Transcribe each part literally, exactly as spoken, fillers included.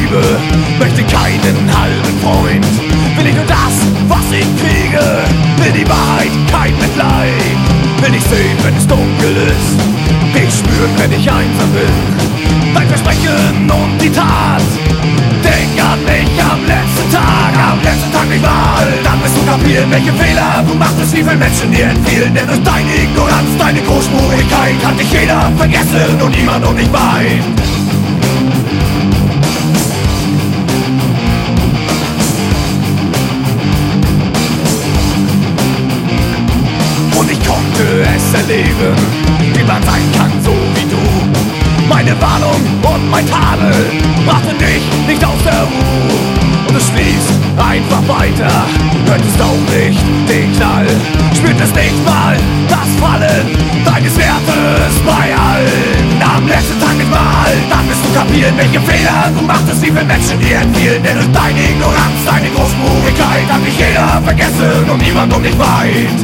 Liebe, möchte keinen halben Freund. Will ich nur das, was ich kriege, will die Wahrheit, kein Mitleid. Will nicht sehen, wenn es dunkel ist, will ich spüren, wenn ich einsam bin. Dein Versprechen und die Tat, denk an mich am letzten Tag, am letzten Tag nicht mal. Dann wirst du kapieren, welche Fehler du machtest, wie viele Menschen dir entfielen. Denn durch deine Ignoranz, deine Großspurigkeit hat dich jeder vergessen und niemand um dich weint. Es erleben, wie man sein kann, so wie du. Meine Warnung und mein Tadel brachte dich nicht aus der Ruhe. Und es fließt einfach weiter, hört es auch nicht den Knall, spürt es nicht mal das Fallen deines Wertes bei allen. Am letzten Tag nicht mal, dann wirst du kapieren, welche Fehler du machtest, wie viele Menschen dir entfielen. Denn durch deine Ignoranz, deine Großspurigkeit hat dich jeder vergessen und niemand um dich weint.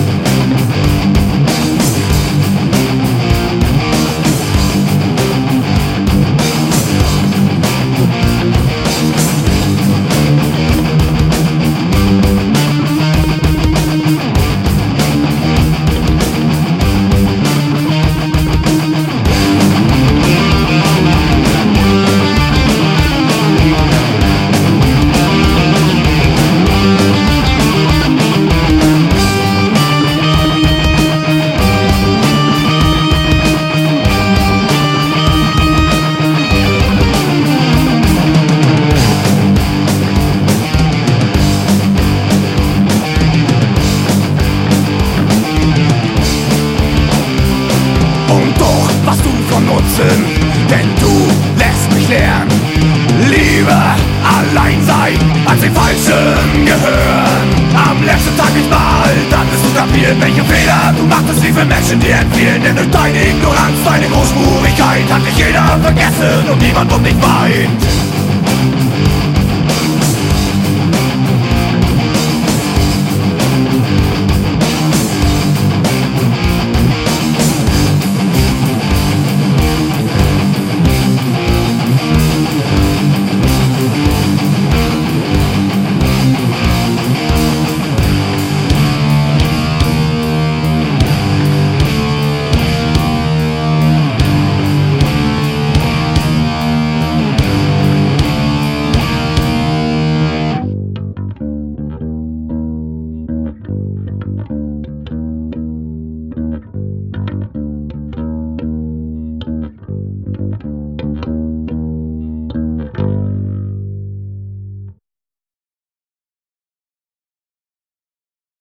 Denn du lässt mich lernen, lieber allein sein, als den Falschen gehören. Am letzten Tag nicht mal, dann wirst du kapieren, welche Fehler du machtest, wie viele Menschen dir entfielen. Denn durch deine Ignoranz, deine Großspurigkeit hat dich jeder vergessen und niemand um dich weint.